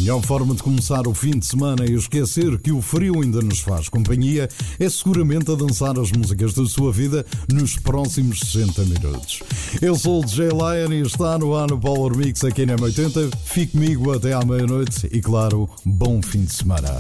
melhor forma de começar o fim de semana e esquecer que o frio ainda nos faz companhia é seguramente a dançar as músicas da sua vida nos próximos 60 minutos. Eu sou o DJ Lion e está no ar no Power Mix aqui na M80. Fique comigo até à meia-noite e, claro, bom fim de semana.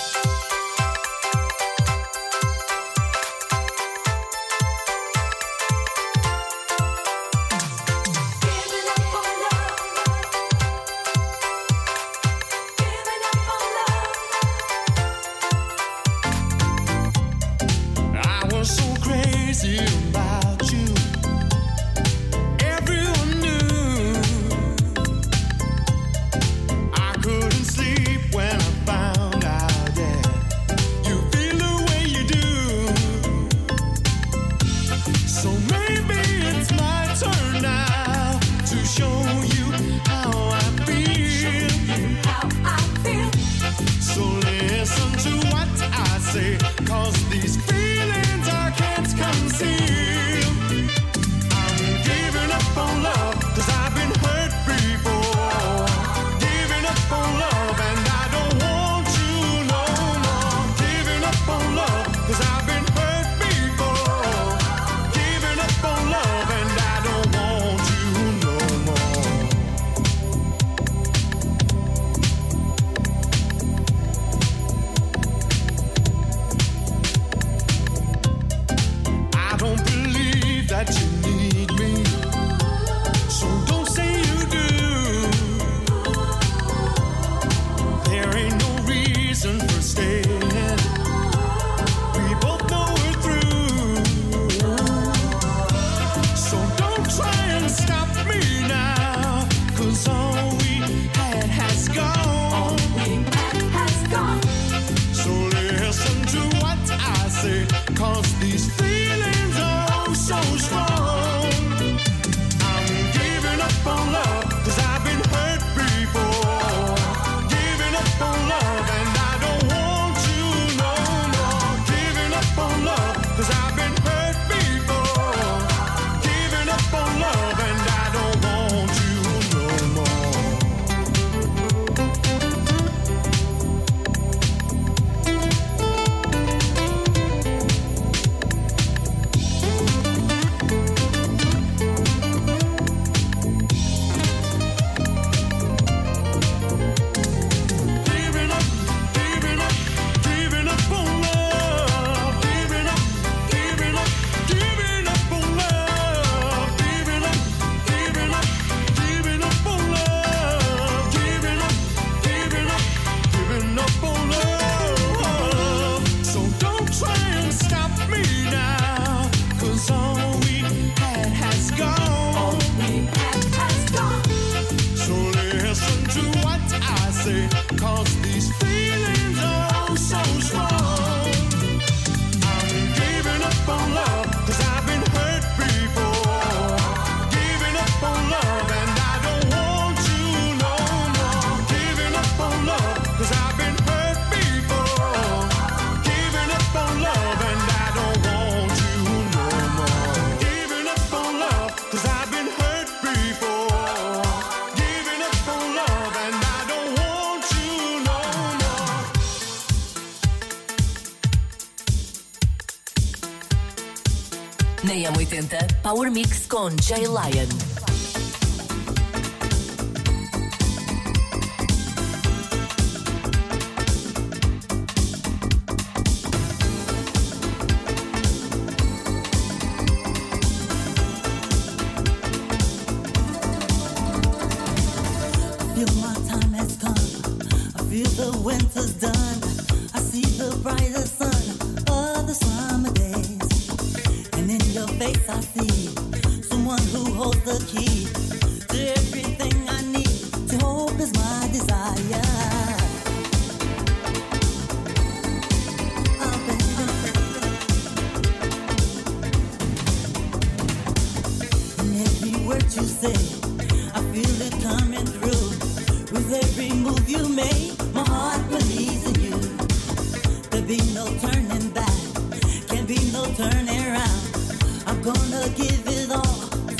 Na M80 Power Mix com Jay Lion.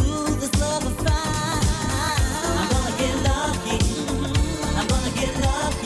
Love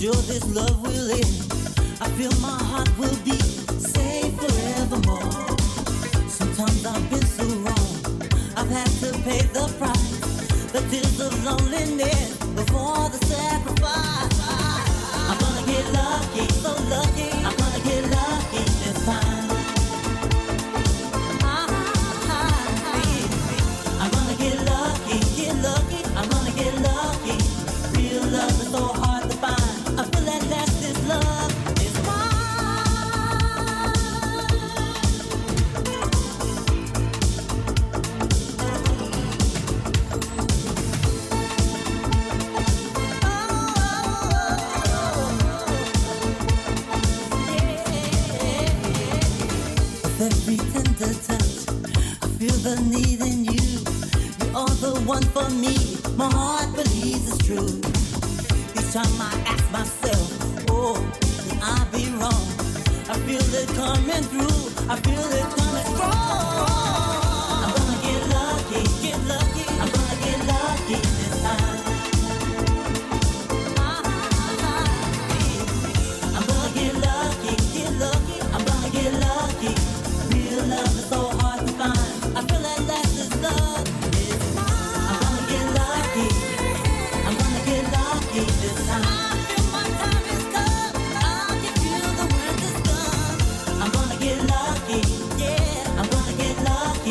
sure this love will end. I feel my heart will be safe forevermore. Sometimes I've been so wrong, I've had to pay the price. The tears of loneliness before the sacrifice. I'm gonna get lucky, so lucky. I'm gonna get lucky this time. I'm gonna get lucky, get lucky. I'm gonna get lucky. Real love is so hard to find. I feel at last this love is every tender touch, I feel the need in you. You are the one for me. My heart believes it's true. Each time I ask myself, oh, can I be wrong? I feel it coming through. I feel it coming strong. I'm gonna get lucky, get lucky. I'm gonna get lucky this time. I'm gonna get lucky, get lucky. I'm gonna get lucky. Real love is so hard to find. I feel that last is love is mine. I'm gonna get lucky. I'm gonna get lucky this time. I feel my time is come. I can feel the work is done. I'm gonna get lucky. Yeah, I'm gonna get lucky.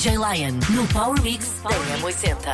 Jay Lion no Power Mix da M80.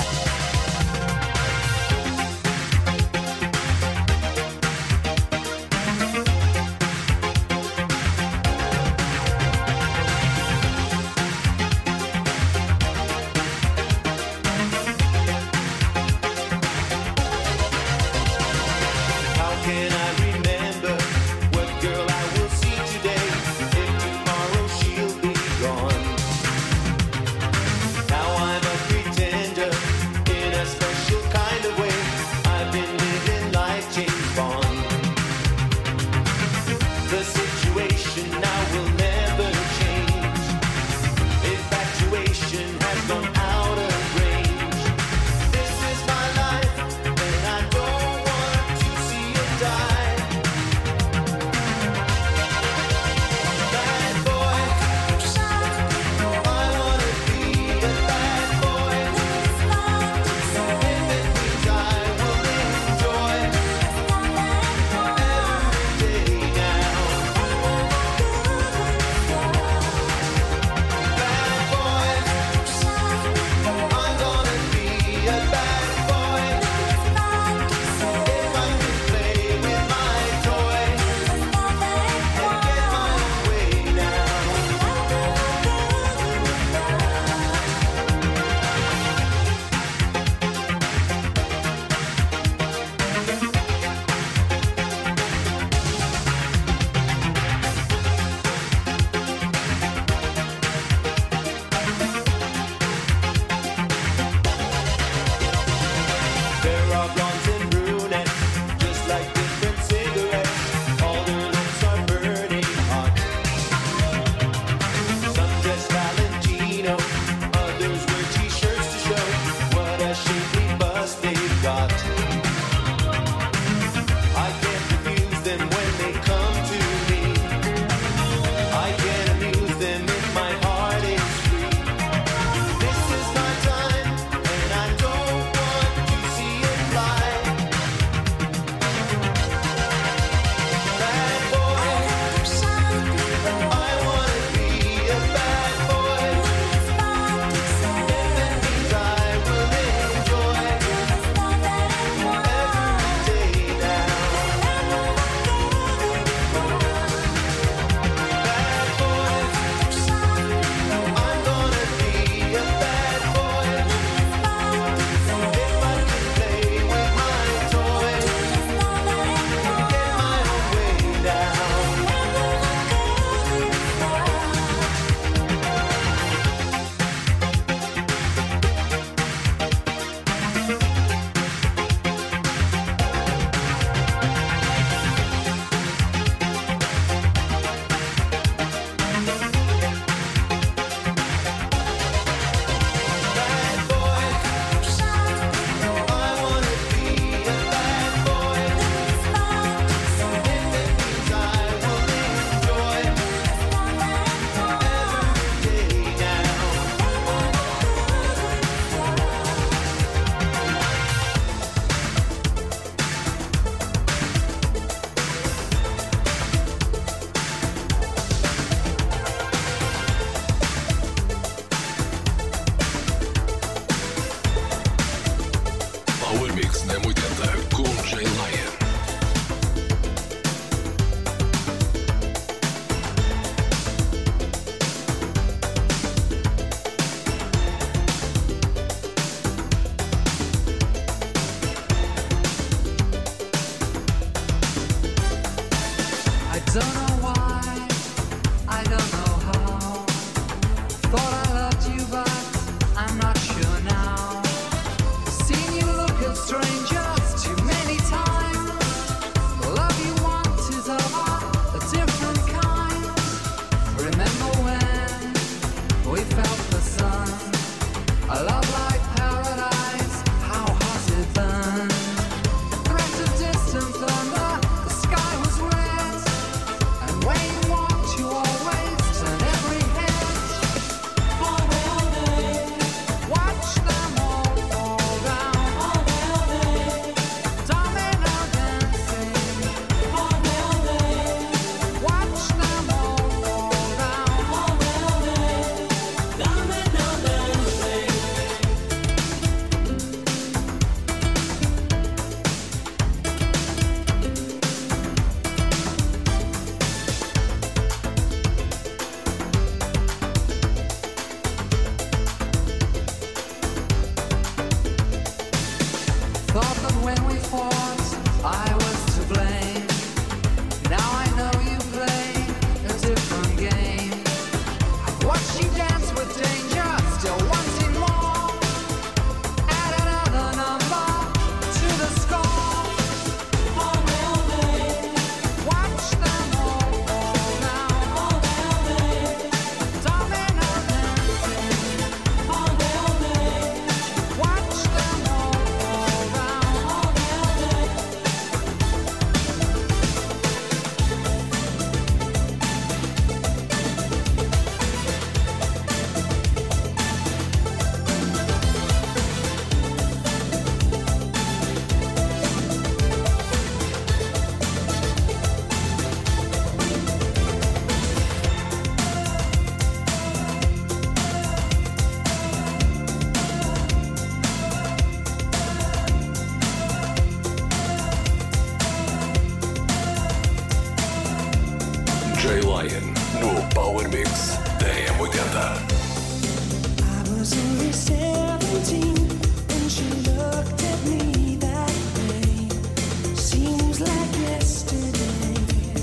Jay Lion no Power Mix da M80. I was only 17 when she looked at me that way. Seems like yesterday.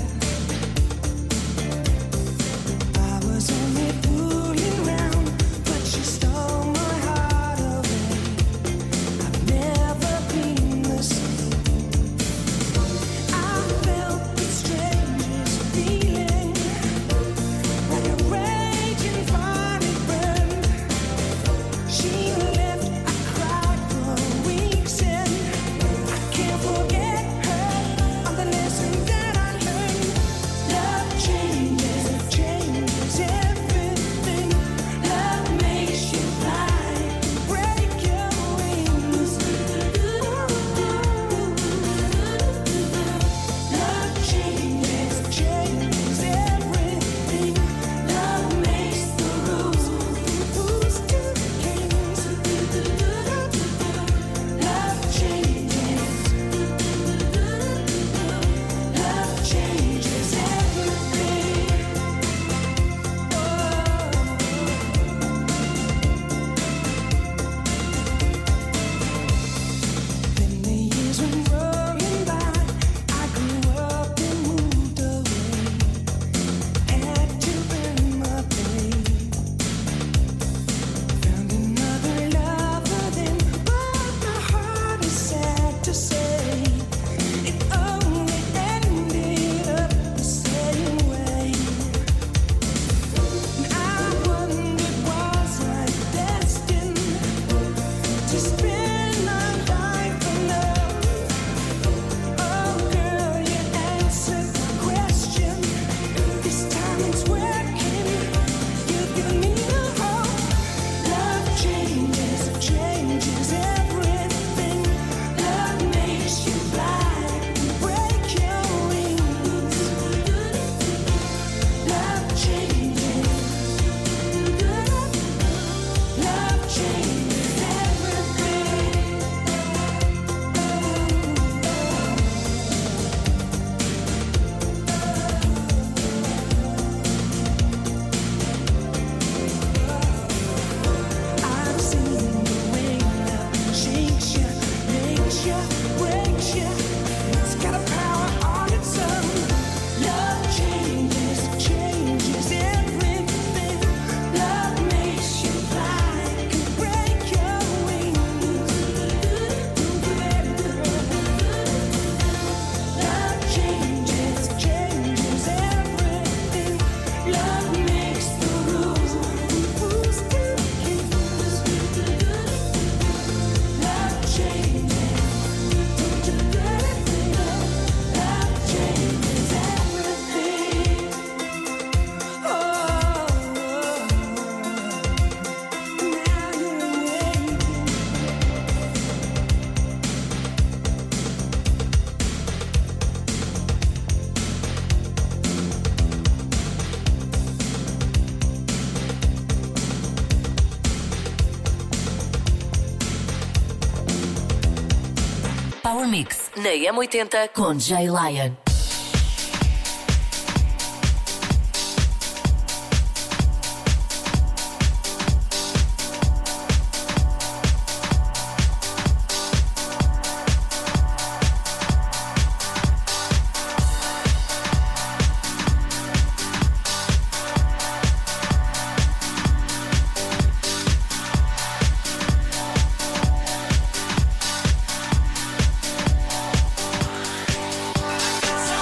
I was only fooling around, but she stole my heart away. I've never been the same. I felt the strangest feeling, like a raging fire burn. She left, I cried for weeks and I can't forget her on the lesson that I learned. Love changes, changes everything. Love makes you fly, break your wings. Love changes, changes everything. Love makes the rules, who's to kings. Love changes, love changes everything. Then the years went rolling by. I grew up and moved away. Had to earn my pay. Found another lover then, but my heart is sad to say it only ended up the same way. And I wondered, was I destined to spend my life alone? Oh girl, you answered the question. This time it's working. You've given me a hope. Love changes, changes everything. Love makes you fly and break your wings. Love changes, love changes everything. I've seen the way love shakes you, makes you, breaks you. It's got a power on its own. Love changes, changes everything. Love makes you fly, can break your wings. Love changes, changes everything. Love makes the rules, who's to kings. Love changes, love changes everything. Oh, now you're awake. Power Mix na M80 com Jay Lion. Love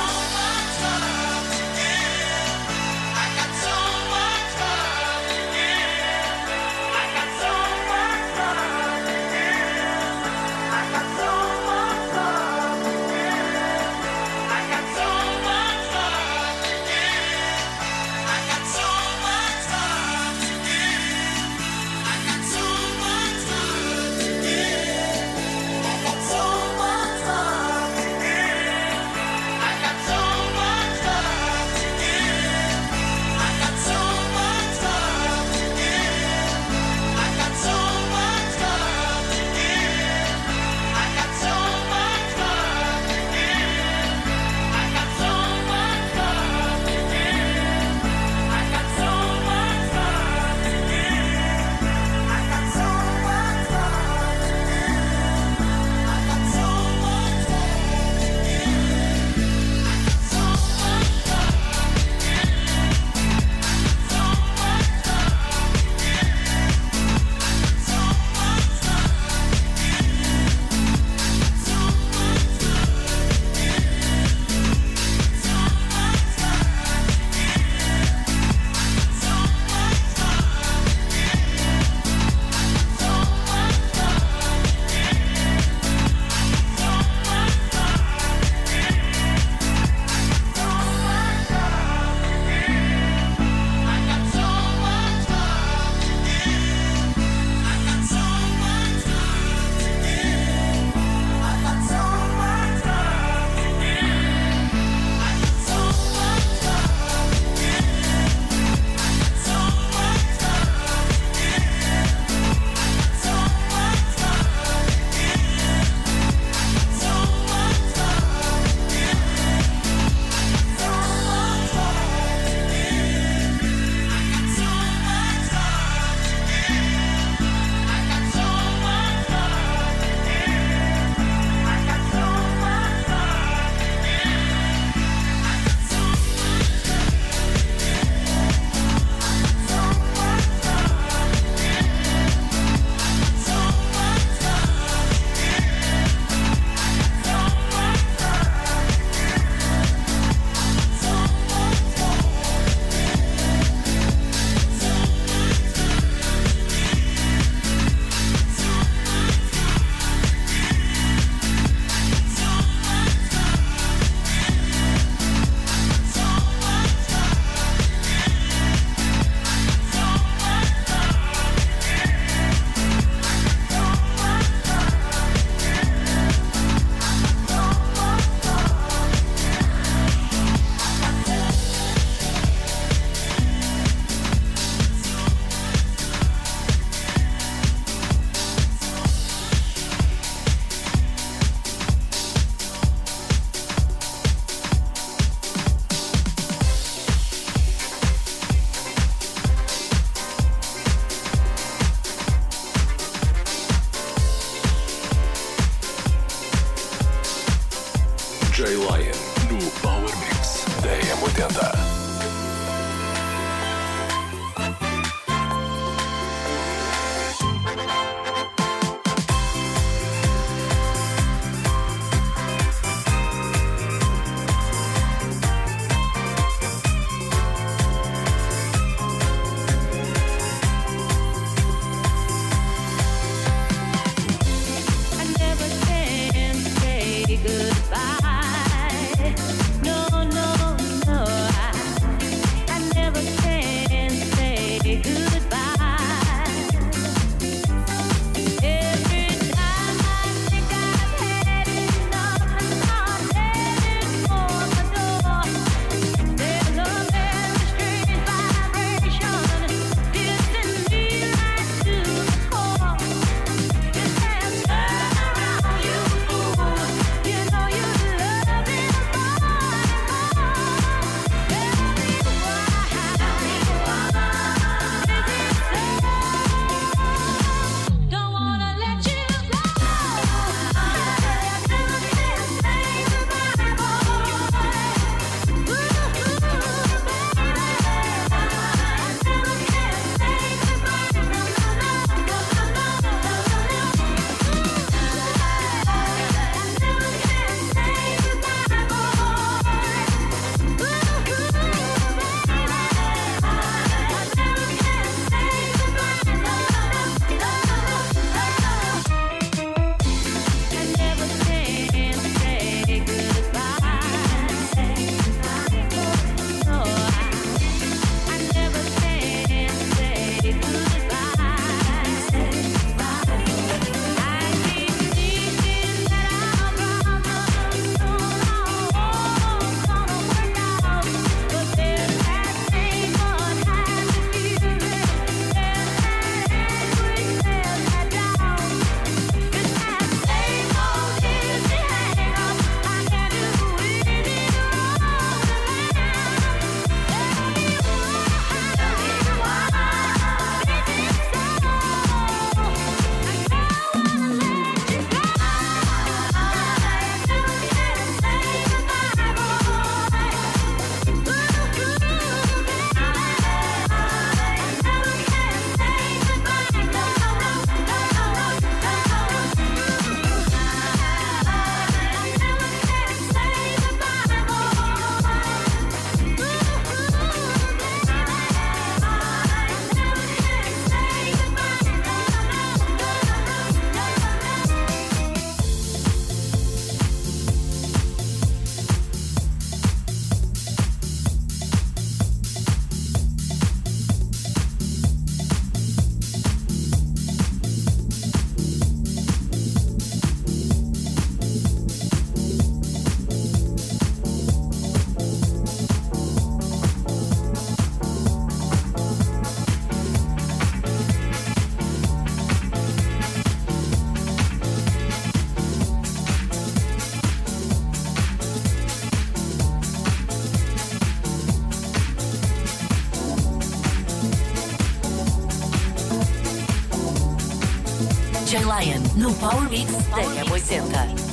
Jay Lion no Power Mix da M80. Goodbye. No, no, no. Jay Lion no Power Mix da M80.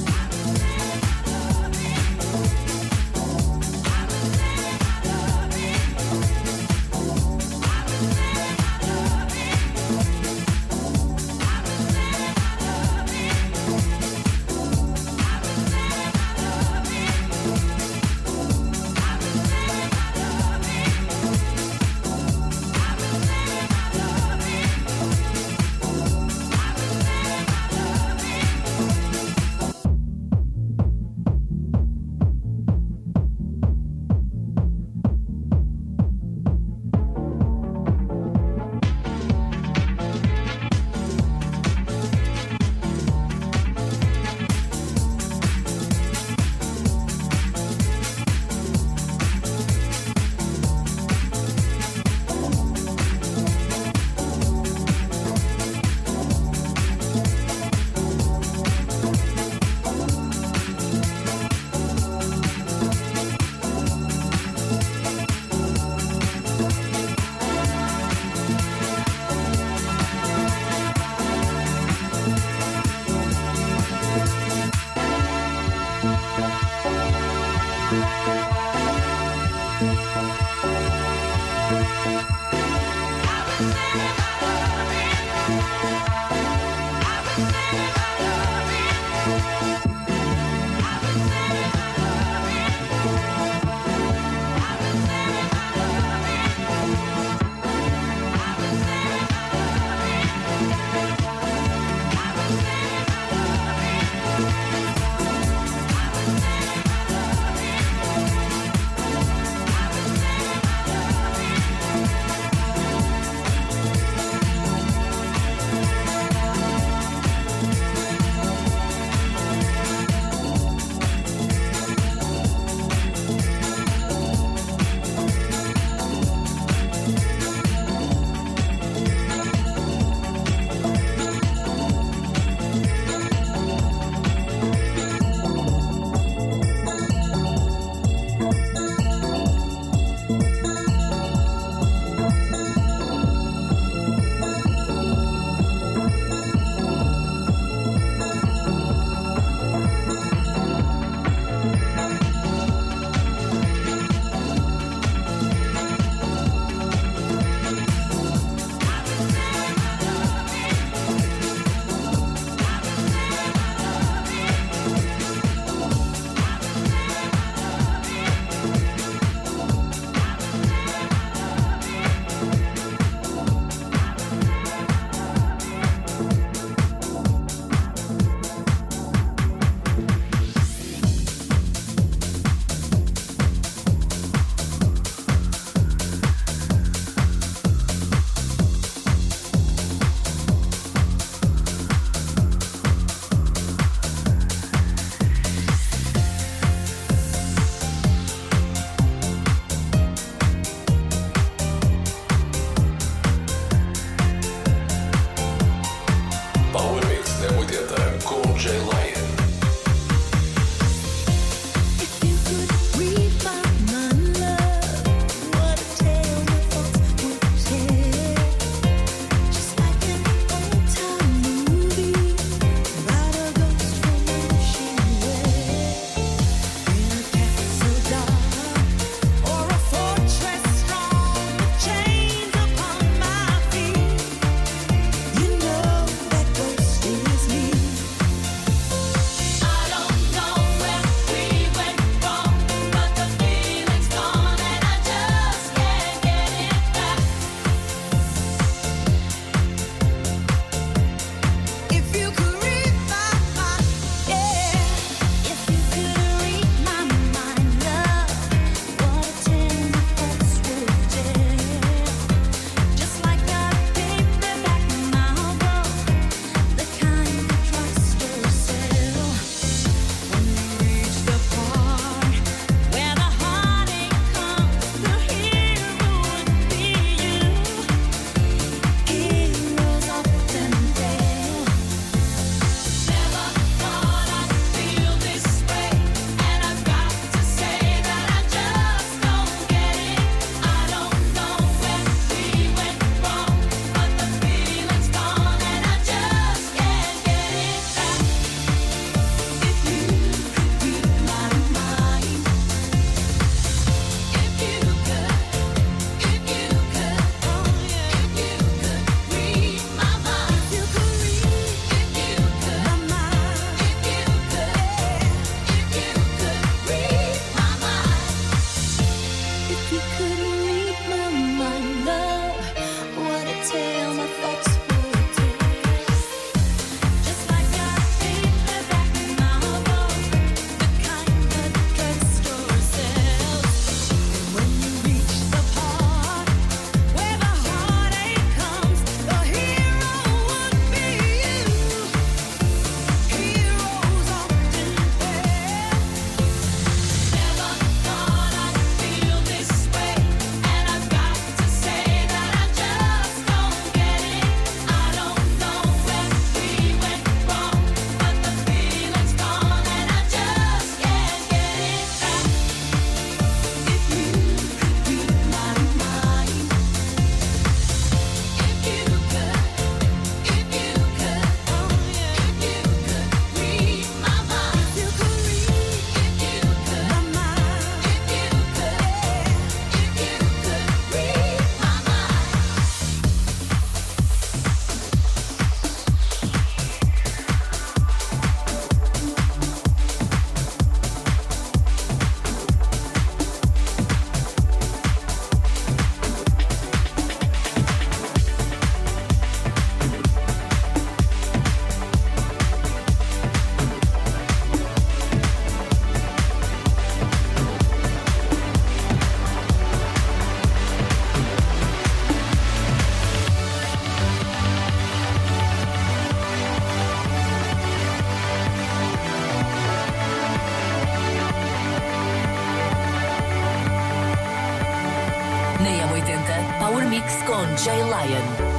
Mix com Jay Lion.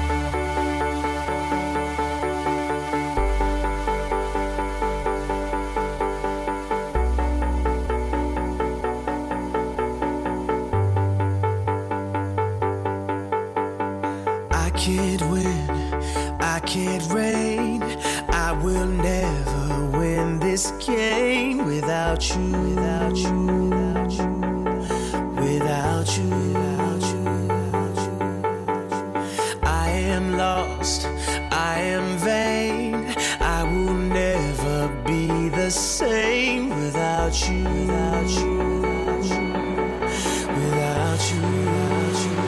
Can't win, I can't reign. I will never win this game without you, without you, without you, without you, without you, without you. I am lost, I am vain. I will never be the same without you, without you, without you, without you, without you.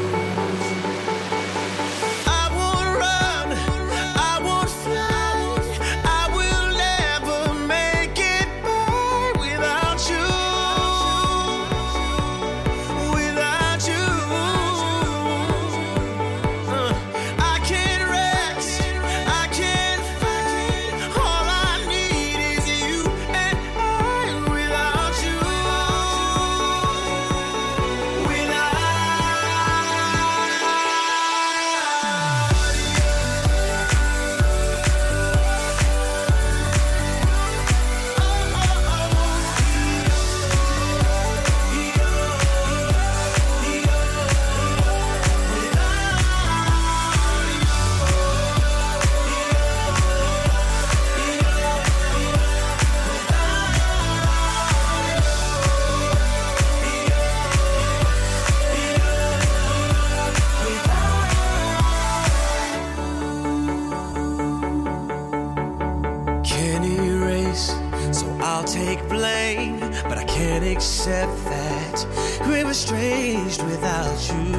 Accept that we were estranged without you,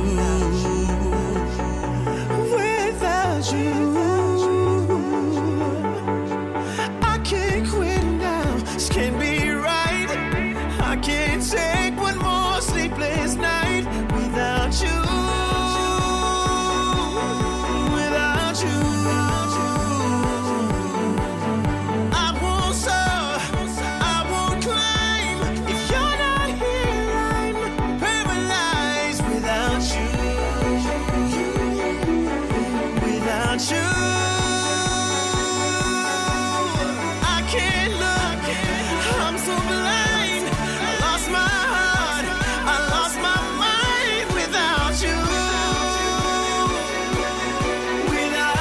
without you. I can't quit now, this can't be right. I can't take one more sleepless night without you, without you. I won't soar, I won't climb if you're not here. I'm paralyzed without you, without you. I can't look, I'm so blind. I lost my heart, I lost my mind without you, without.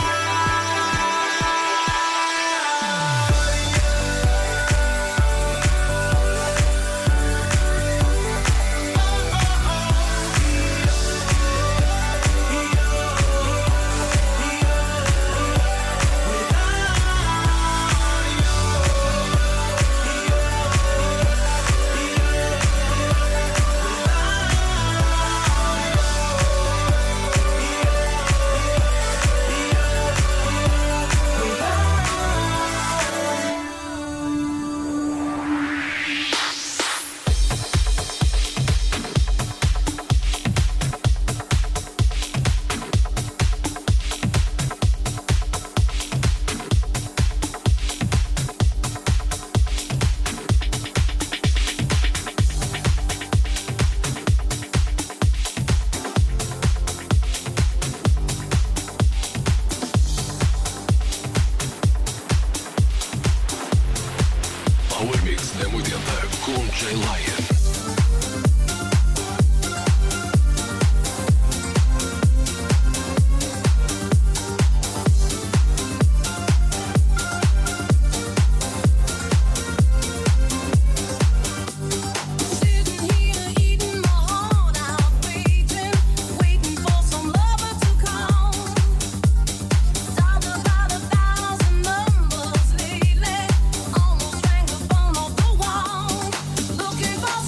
Power Mix da 80 com Jay Lion. Sitting here eating my heart out, waiting for some lover to come. Thought about 1,000 numbers lately, almost rang the phone off the wall. Looking for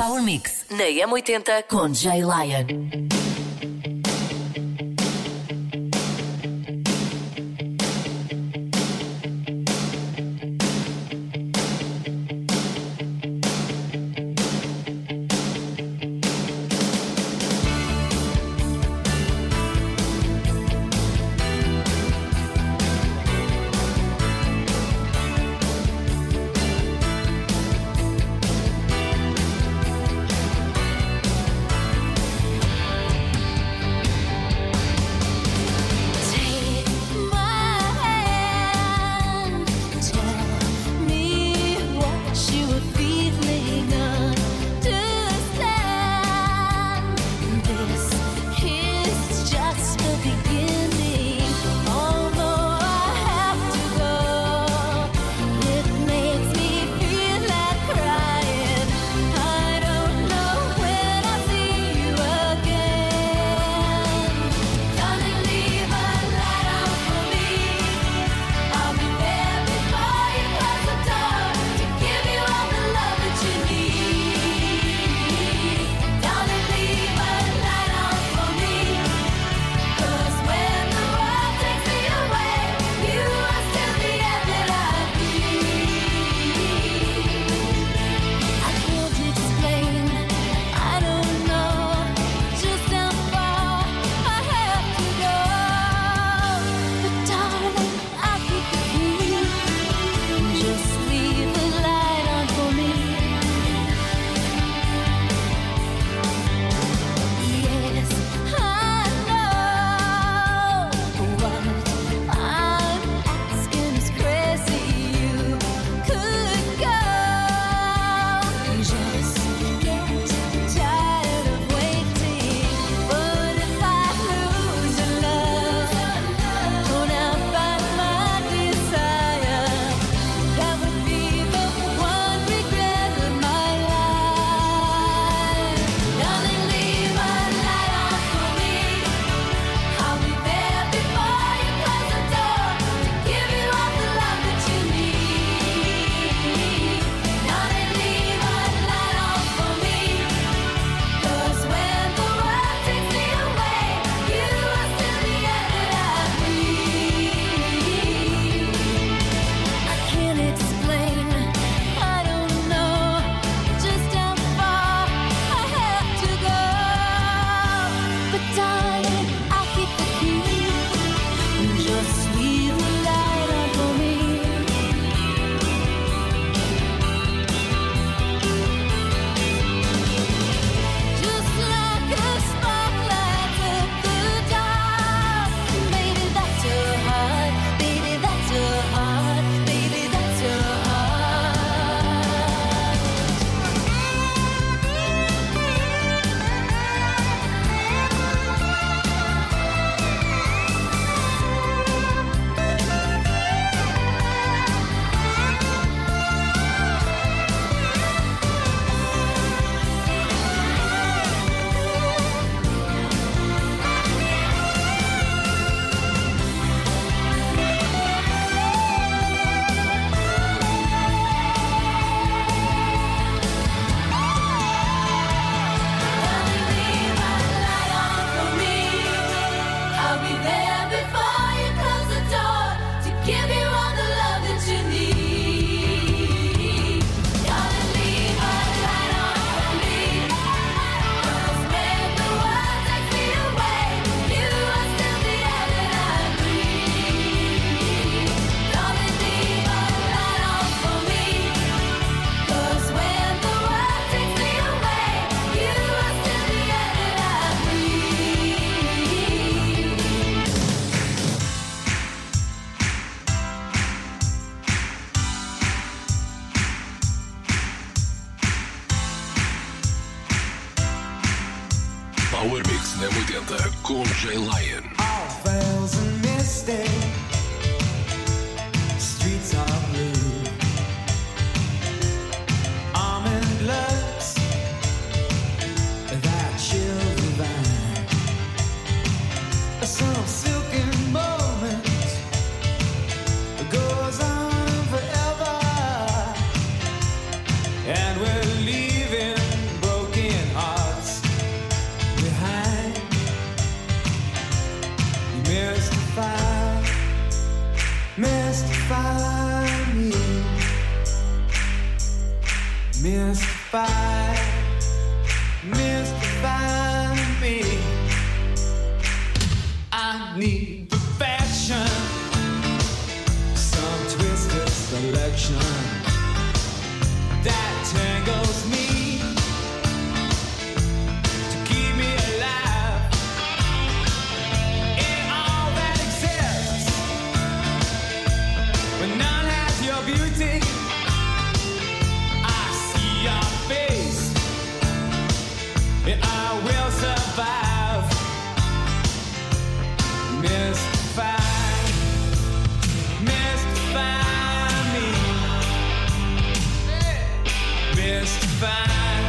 Power Mix na M80 com Jay Lion. Power Mix na 80 com Jay Lion. All veils and misty, streets are blue. Almond looks that chill divine. Some silken moment goes on forever, and we're leaving broken. Mystify, mystify me. I need perfection, some twisted selection that tangles me to keep me alive in all that exists. When none has your beauty, I see your face, and I will survive. Mystify, mystify me. Mystify,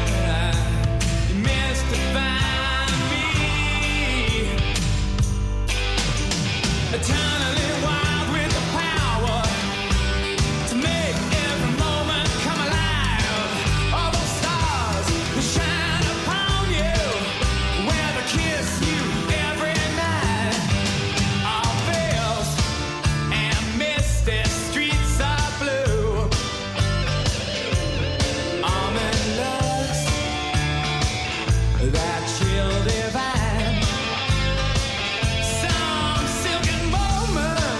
mystify me. Eternally wild with the power to make every moment come alive. All those stars that shine upon you, where they kiss you every night. All veils and misty streets are blue. Almond looks, that chill divine. Some silken moment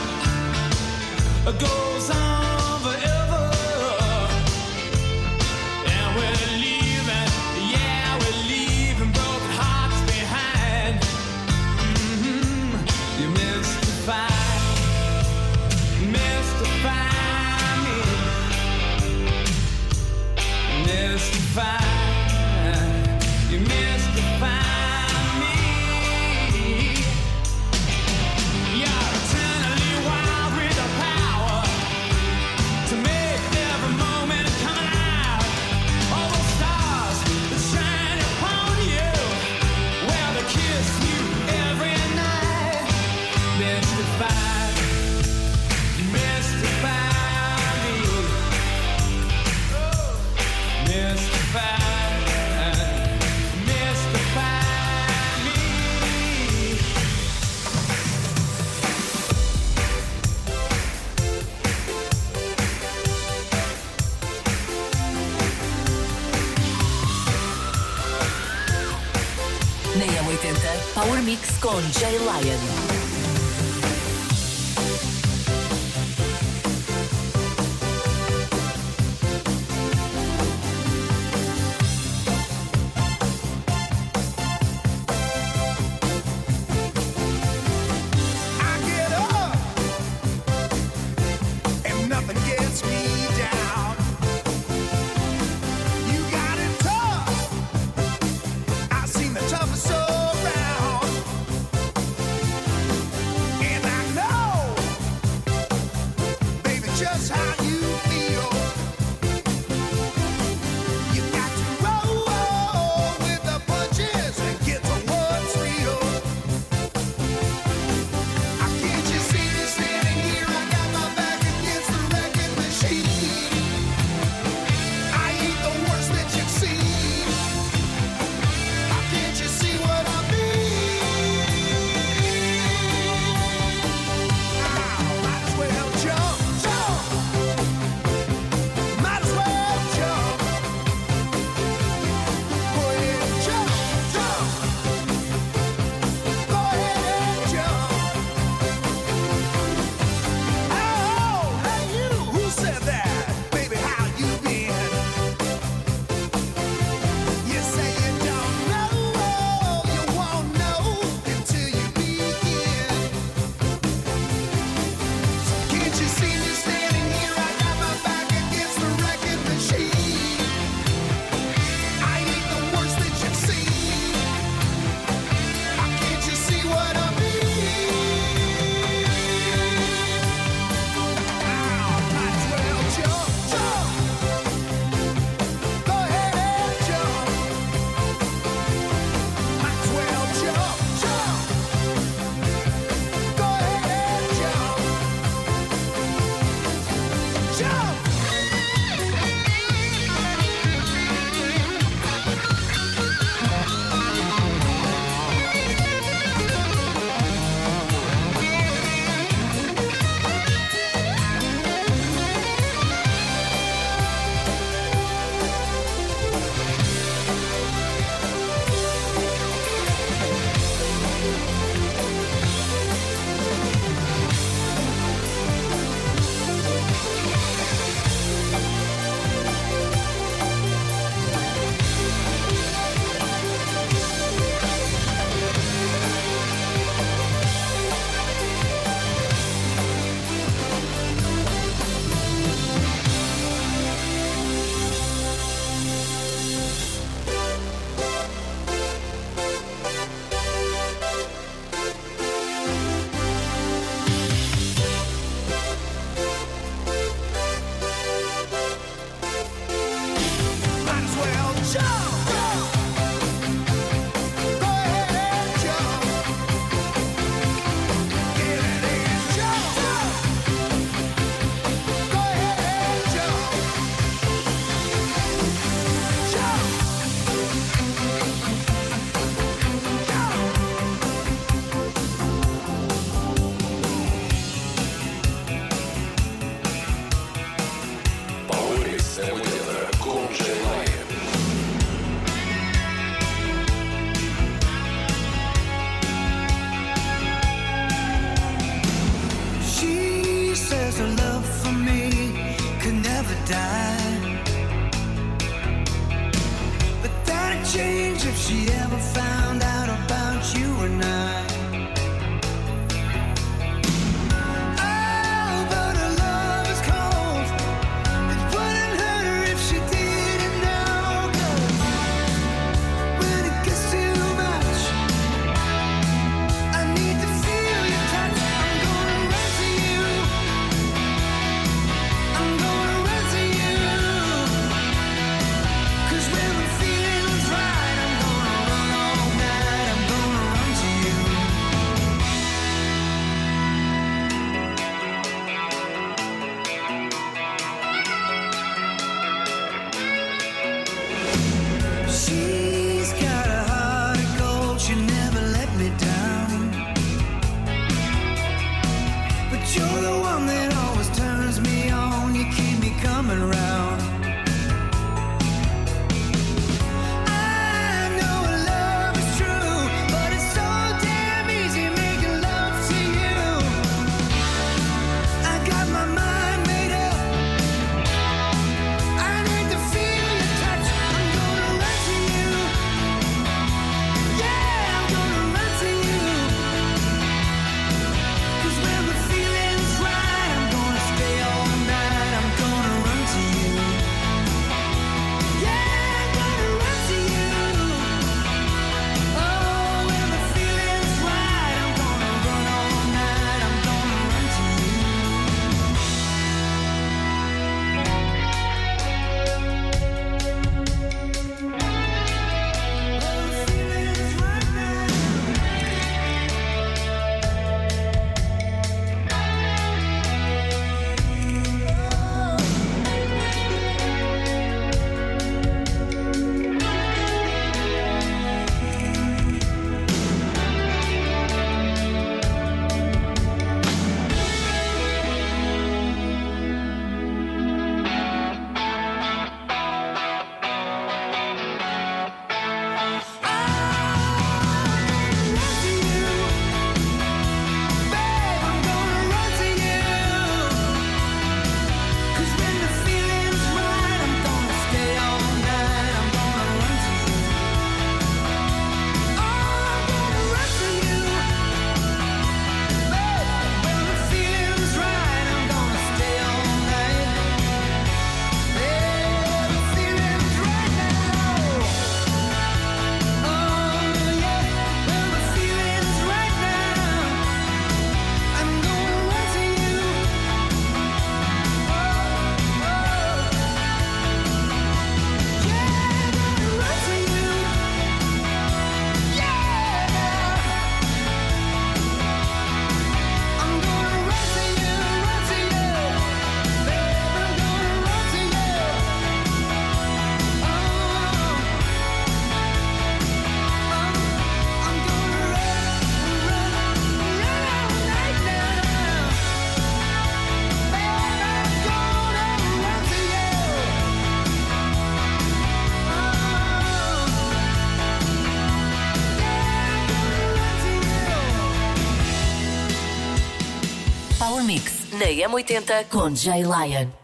goes on forever. And we're leaving, yeah, we're leaving broken hearts behind. You mystify, mystify me. Mystify, you mystify me. You're eternally wild with the power to make every moment come alive. All those stars that shine upon you, where they kiss you every night. Mystify, mystify me. Mystify, mystify me. Na M80 Power Mix com Jay Lion. I get up and nothing gets me down. You got it tough. I've seen the toughest around. Power Mix nella 80 con Jay Lion. She says her love for me could never die, but that'd change if she ever found out about you and I. Oh, but her love is cold. It wouldn't hurt her if she didn't know. 'Cause when it gets too much, I need to feel your touch. I'm gonna run to you. I'm gonna run to you. 'Cause when the feeling's right, I'm gonna run all night. I'm gonna run to you. She's got a heart of gold, she never let me down. But you're the one that always turns me on, you keep me coming around. I know love is true, but it's so damn easy making love to you. I got my mind made up. I need to feel your touch. I'm gonna run to you. Yeah, I'm gonna run to you. 'Cause when the feeling's right, I'm gonna stay all night. I'm gonna run to you. Yeah, I'm gonna run to you. Oh, when the feeling's right, I'm gonna run all night. I'm gonna run to you. When the feeling's right now. Power Mix na M80 com Jay Lion.